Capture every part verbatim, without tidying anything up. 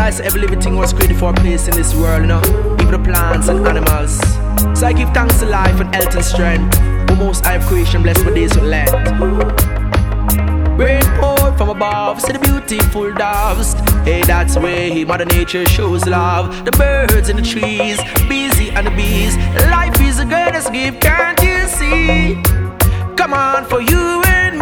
I say every living thing was created for a place in this world, you know, even the plants and animals. So I give thanks to life and health and strength, who most high of creation blessed with days with length. Rain poured from above, see the beautiful doves. Hey, that's the way Mother Nature shows love. The birds and the trees, busy and the bees. Life is the greatest gift, can't you see? Come on for you and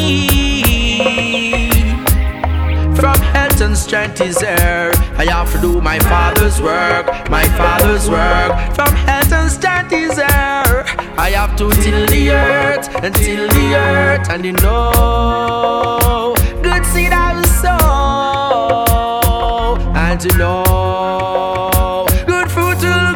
me. From health and strength is there, I have to do my Father's work, my Father's work. From health and strength is there, I have to till the earth, and till the earth, and you know, good seed I will sow, and you know, good fruit will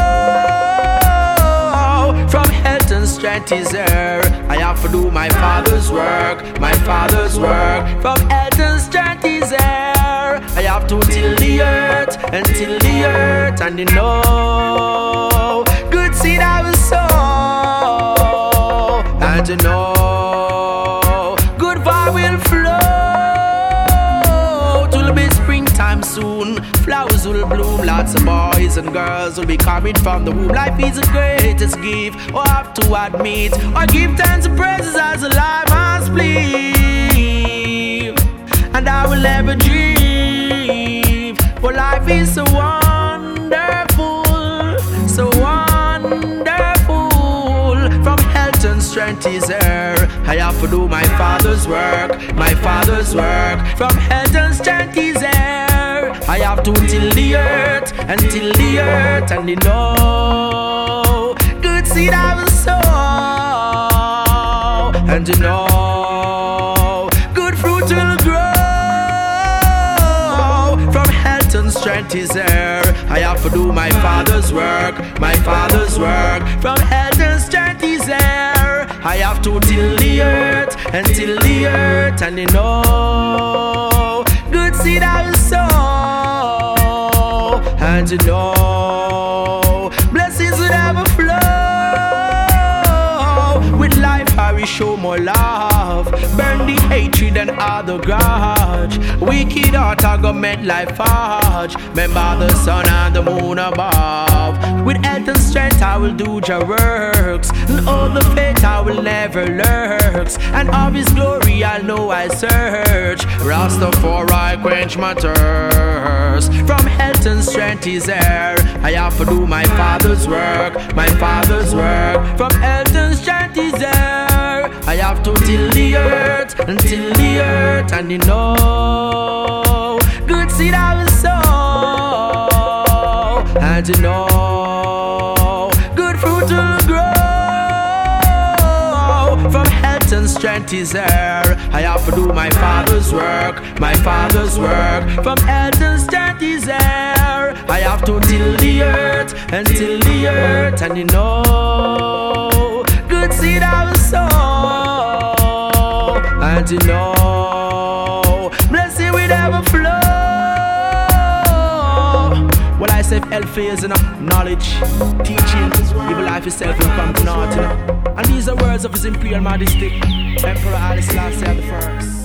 grow. From health and strength is there, I have to do my Father's work, my Father's work. From health and strength is there, I have to till the earth, and till the earth, and you know, good seed I will sow, and you know, good vibe will flow. It'll be springtime soon, flowers will bloom, lots of boys and girls will be coming from the womb. Life is the greatest gift, I have to admit, I give thanks and praises as a life must live, and I will never dream, for life is so wonderful, so wonderful. From health and strength is there, I have to do my Father's work, my Father's work. From health and strength is there, I have to till the earth, and till the earth, and you know, good seed I will sow, and you know, good fruit will grow. From health and strength is there, I have to do my Father's work, my Father's work. From health and strength is there, I have to till the earth, and till the earth, and you know, good seed I will sow, and you know, blessings will never flow. With life I will show more love, burn the hatred and other grudge. Wicked heart I go make life hard. Remember the sun and the moon above. With health and strength I will do your works, and all the faith I will never lurks, and of His glory I know I search. Rastafari quench my thirst. From health and strength is there, I have to do my Father's work, my Father's work. From health and strength is there, I have to till the earth, and till the earth, and you know, good seed I will sow, and you know, good fruit will grow. From health and strength is there, I have to do my Father's work, my Father's work. From health and strength is there, I have to till the earth, and till the earth, and you know, good seed I will sow, and you know, blessing will never flow. Well, I say health is, you know, knowledge, teaching, even life itself will come to naught, you know. And these are words of His Imperial Majesty, Emperor Haile Selassie the First.